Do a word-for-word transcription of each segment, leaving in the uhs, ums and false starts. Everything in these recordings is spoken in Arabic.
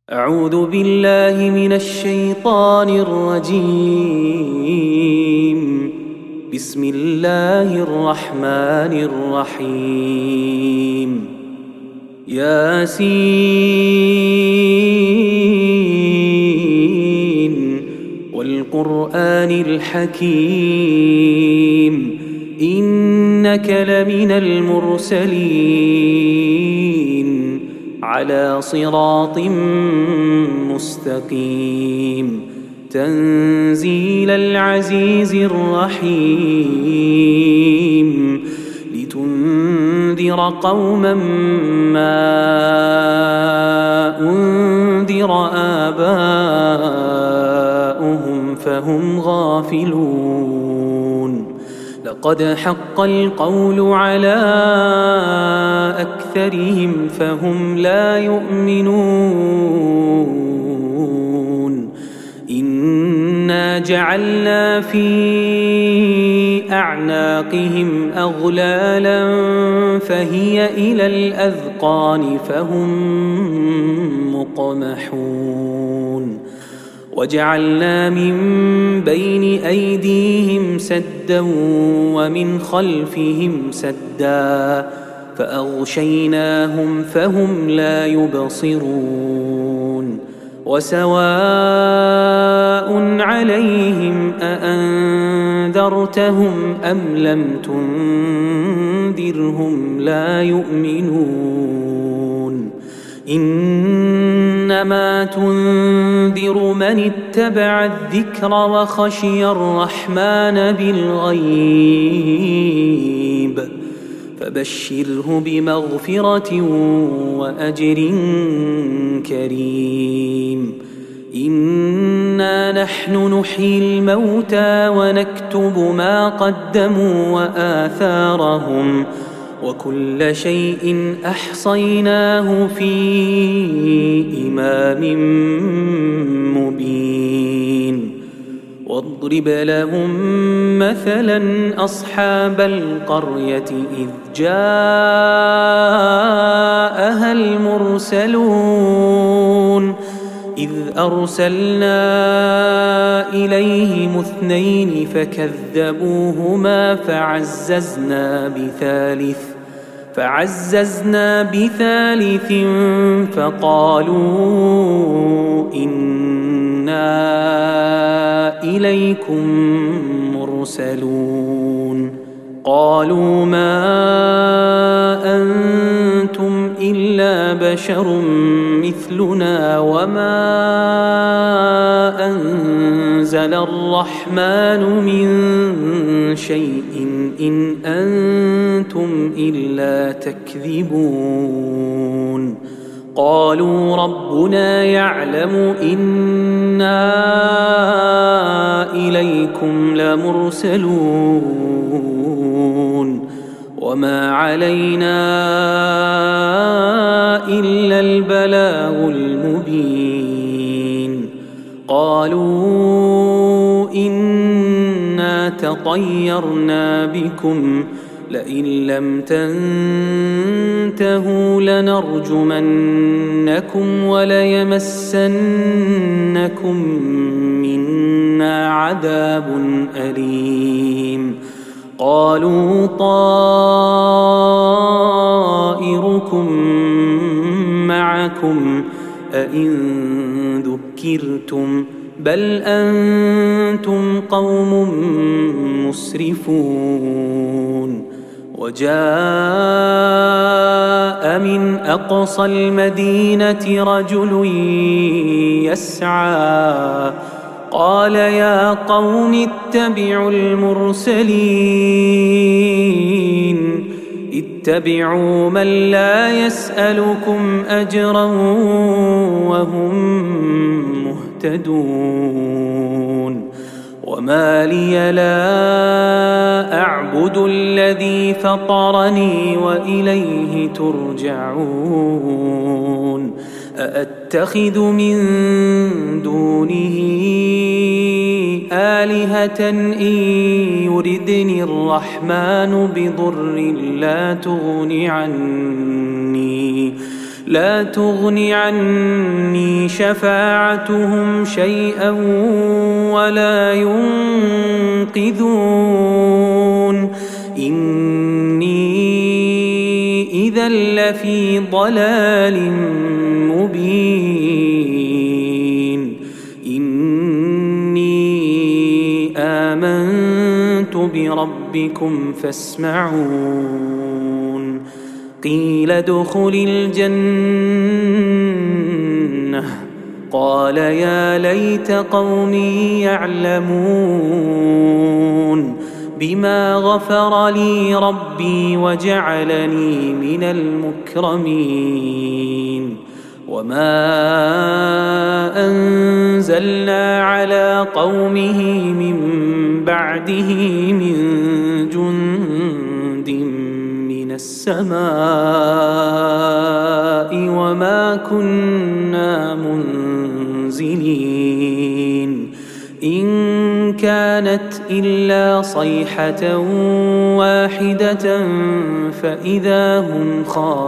أعوذ بالله من الشيطان الرجيم. بسم الله الرحمن الرحيم. ياسين والقرآن الحكيم إنك لمن المرسلين على صراط مستقيم تنزيل العزيز الرحيم لتنذر قوما ما أنذر آباؤهم فهم غافلون. لقد حق القول على أكثرهم فهم لا يؤمنون. إنا جعلنا في أعناقهم أغلالا فهي إلى الأذقان فهم مقمحون. وجعلنا من بين أيديهم سدا ومن خلفهم سدا فأغشيناهم فهم لا يبصرون. وسواء عليهم أأنذرتهم أم لم تنذرهم لا يؤمنون. إنما تنذر من اتبع الذكر وخشي الرحمن بالغيب فبشره بمغفرة وأجر كريم. إنا نحن نحيي الموتى ونكتب ما قدموا وآثارهم وكل شيء أحصيناه في إمام مبين. واضرب لهم مثلا أصحاب القرية إذ جاءها المرسلون إذ أرسلنا إليهم اثنين فكذبوهما فعززنا بثالث فعززنا بثالث فقالوا إنا إليكم مرسلون. قالوا ما أنتم إلا بشر مثلنا وما أنزل الرحمن من شيء إن أنتم إلا تكذبون. قالوا ربنا يعلم إنا إليكم لمرسلون وما علينا إلا البلاغ المبين. قالوا إنا تطيرنا بكم لئن لم تنتهوا لنرجمنكم وليمسنكم منا عذاب أليم. قالوا طائركم معكم أئن ذكرتم بل أنتم قوم مسرفون. وجاء من أقصى المدينة رجل يسعى قال يا قوم اتبعوا المرسلين اتبعوا من لا يسألكم أجرا وهم مهتدون. وما لي لا أعبد الذي فطرني وإليه ترجعون. أأتخذ من دونه آلهة إن يردني الرحمن بضر لا تغن عني لا تغن عني شفاعتهم شيئا ولا ينقذون إني إذا لفي ضلال مبين إني آمنت بربكم فاسمعون قيل ادخل الجنة قال يا ليت قومي يعلمون بما غفر لي ربي وجعلني من المكرمين وما أنزلنا على قومه من بعده من جند من السماء وما كنا منزلين إن كانت إلا صيحة واحدة فإذا هم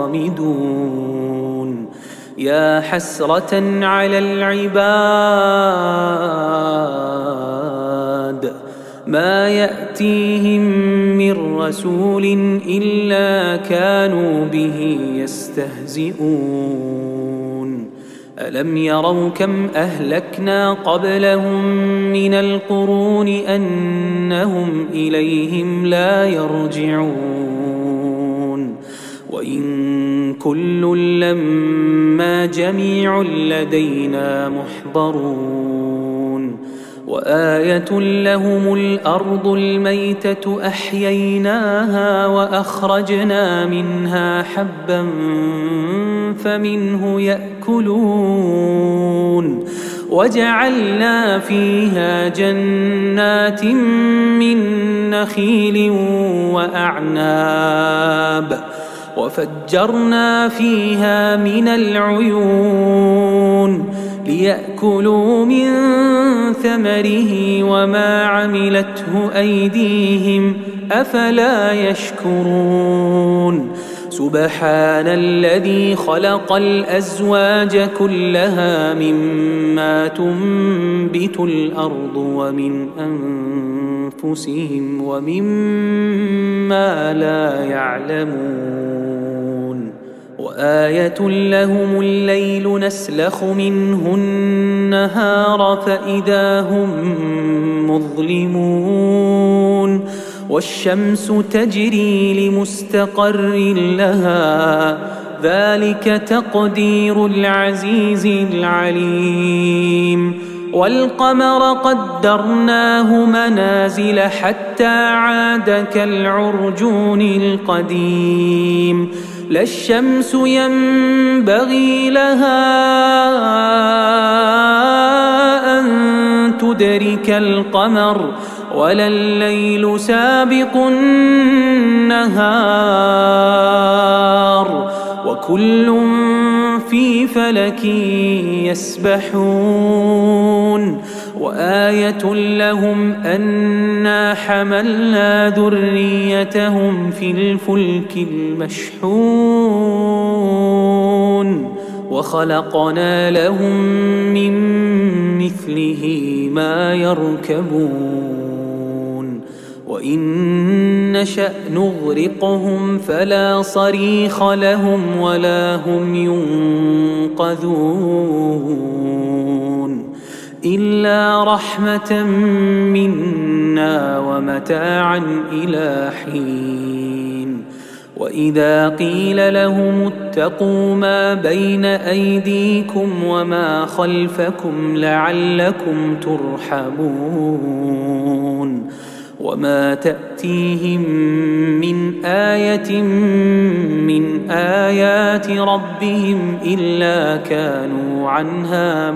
خامدون يا حسرة على العباد ما يأتيهم من رسول إلا كانوا به يستهزئون ألم يروا كم أهلكنا قبلهم من القرون أنهم إليهم لا يرجعون وإن كل لما جميع لدينا محضرون وآية لهم الأرض الميتة أحييناها وأخرجنا منها حبا فمنه يأكلون وجعلنا فيها جنات من نخيل وأعناب وفجرنا فيها من العيون ليأكلوا من ثمره وما عملته أيديهم أفلا يشكرون سبحان الذي خلق الأزواج كلها مما تنبت الأرض ومن أنفسهم ومما لا يعلمون وآية لهم الليل نسلخ منه النهار فإذا هم مظلمون والشمس تجري لمستقر لها ذلك تقدير العزيز العليم والقمر قدرناه منازل حتى عاد كالعرجون القديم لا الشمس ينبغي لها أن تدرك القمر ولا الليل سابق النهار وكل في فلك يسبحون وآية لهم أنا حملنا ذريتهم في الفلك المشحون وخلقنا لهم من مثله ما يركبون وإن نشأ نغرقهم فلا صريخ لهم ولا هم ينقذون إلا رحمة منا ومتاعا إلى حين وإذا قيل لهم اتقوا ما بين أيديكم وما خلفكم لعلكم ترحمون وما تأتيهم من آية من آيات ربهم إلا كانوا عنها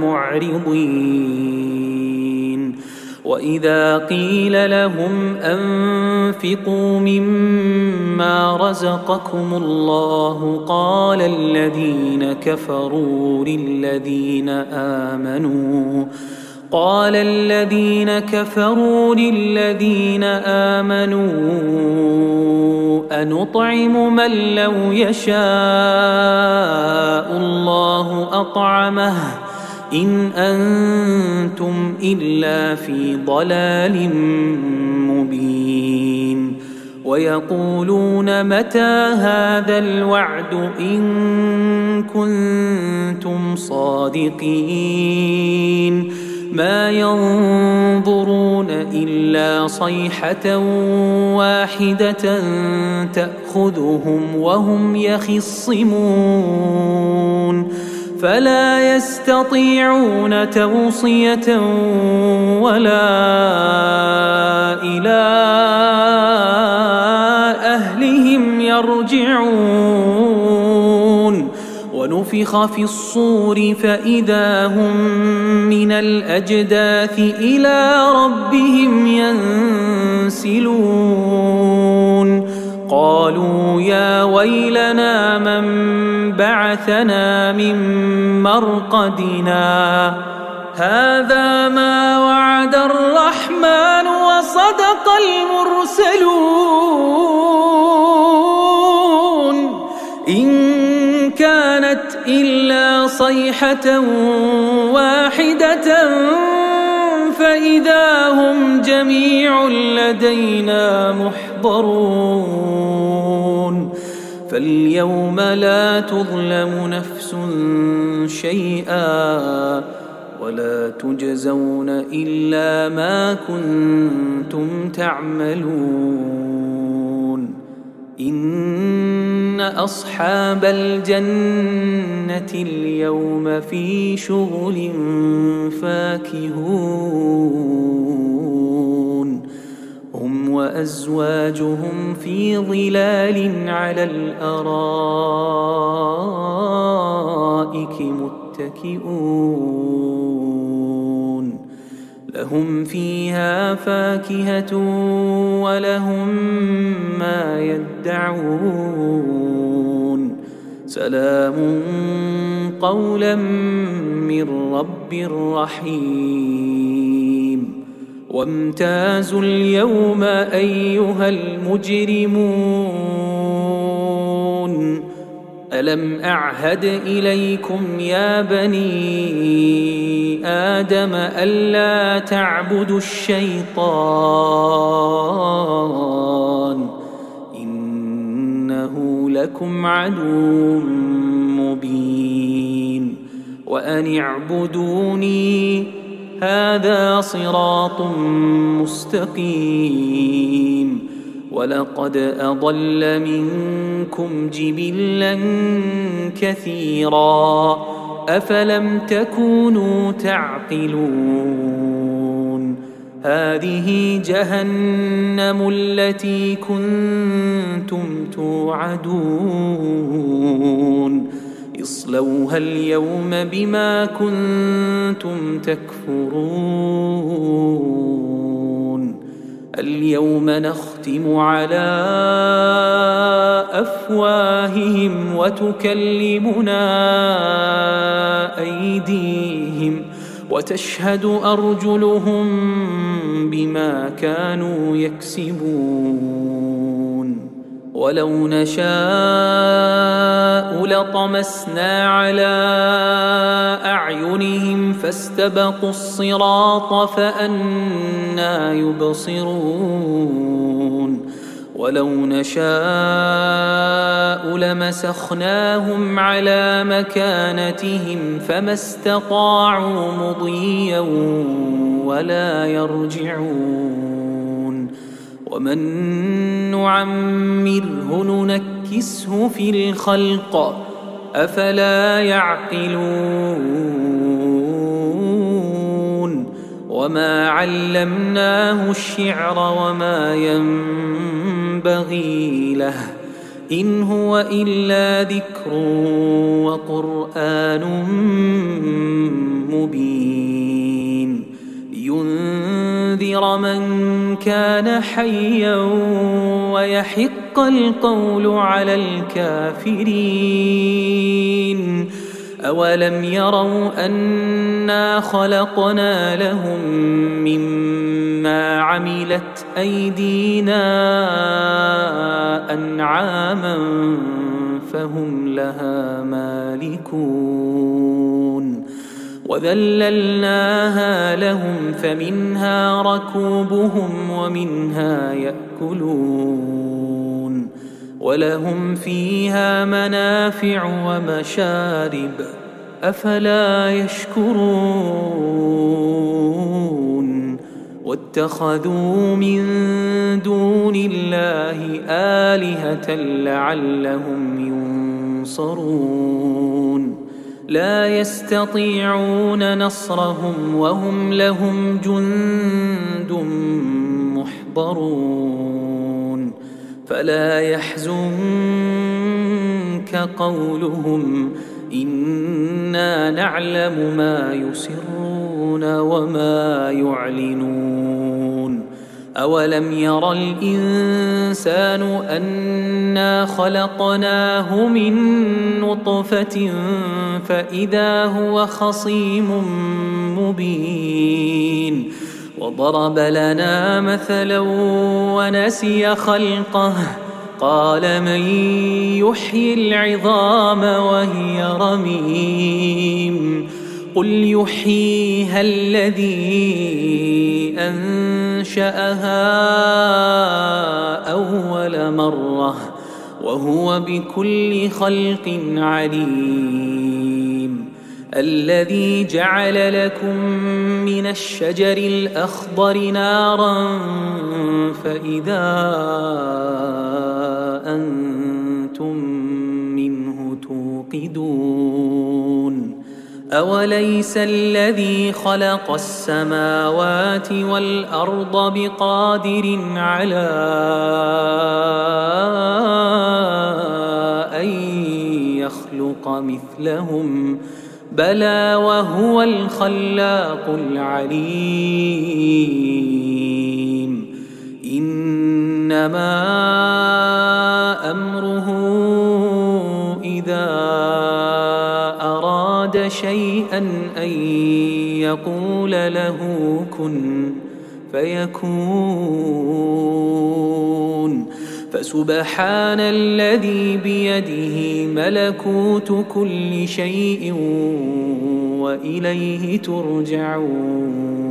معرضين وإذا قيل لهم أنفقوا مما رزقكم الله قال الذين كفروا للذين آمنوا قال الذين كفروا للذين آمنوا أنطعم من لو يشاء الله أطعمه إن أنتم إلا في ضلال مبين ويقولون متى هذا الوعد إن كنتم صادقين ما ينظرون إلا صيحة واحدة تأخذهم وهم يخصمون فلا يستطيعون توصية ولا إلى أهلهم يرجعون ونفخ في الصور فإذا هم من الأجداث إلى ربهم ينسلون قالوا يا ويلنا من بعثنا من مرقدنا هذا ما وعد الرحمن وصدق المرسلون إن كانت إلا صيحة واحدة فإذا هم جميع لدينا محضرون فاليوم لا تظلم نفس شيئا ولا تجزون إلا ما كنتم تعملون إن أصحاب الجنة اليوم في شغل فاكهون هم وأزواجهم في ظلال على الأرائك متكئون لهم فيها فاكهة ولهم ما يدعون سلام قولا من رب رحيم وامتازوا اليوم أيها المجرمون ألم أعهد إليكم يا بني آدم ألا تعبدوا الشيطان إنه لكم عدو مبين وأن اعبدوني هذا صراط مستقيم ولقد أضل منكم جبلا كثيرا أفلم تكونوا تعقلون هذه جهنم التي كنتم توعدون اصلوها اليوم بما كنتم تكفرون اليوم نختم على أفواههم وتكلمنا أيديهم وتشهد أرجلهم بما كانوا يكسبون ولو نشاء لطمسنا على أعينهم فاستبقوا الصراط فأنى يبصرون ولو نشاء لمسخناهم على مكانتهم فما استطاعوا مضيا ولا يرجعون ومن نعمره ننكسه في الخلق أفلا يعقلون وما علمناه الشعر وما ينبغي له إن هو إلا ذكر وقرآن مبين لينذر من كان حيا ويحق القول على الكافرين أولم يروا أنا خلقنا لهم مما عملت أيدينا أنعاما فهم لها مالكون وذللناها لهم فمنها ركوبهم ومنها يأكلون ولهم فيها منافع ومشارب أفلا يشكرون واتخذوا من دون الله آلهة لعلهم ينصرون لا يستطيعون نصرهم وهم لهم جند محضرون فلا يحزنك قولهم إنا نعلم ما يسرون وما يعلنون أولم ير الإنسان أنا خلقناه من نطفة فإذا هو خصيم مبين وضرب لنا مثلا ونسي خلقه قال من يحيي العظام وهي رميم قل يحييها الذي أنشأها أول مرة وهو بكل خلق عليم الذي جعل لكم من الشجر الأخضر نارا فإذا أنتم منه توقدون أوليس الذي خلق السماوات والأرض بقادر على أن يخلق مثلهم بلى وهو الخلاق العليم إنما أمره إذا أراد شيئا أن يقول له كن فيكون فسبحان الذي بيده ملكوت كل شيء وإليه ترجعون.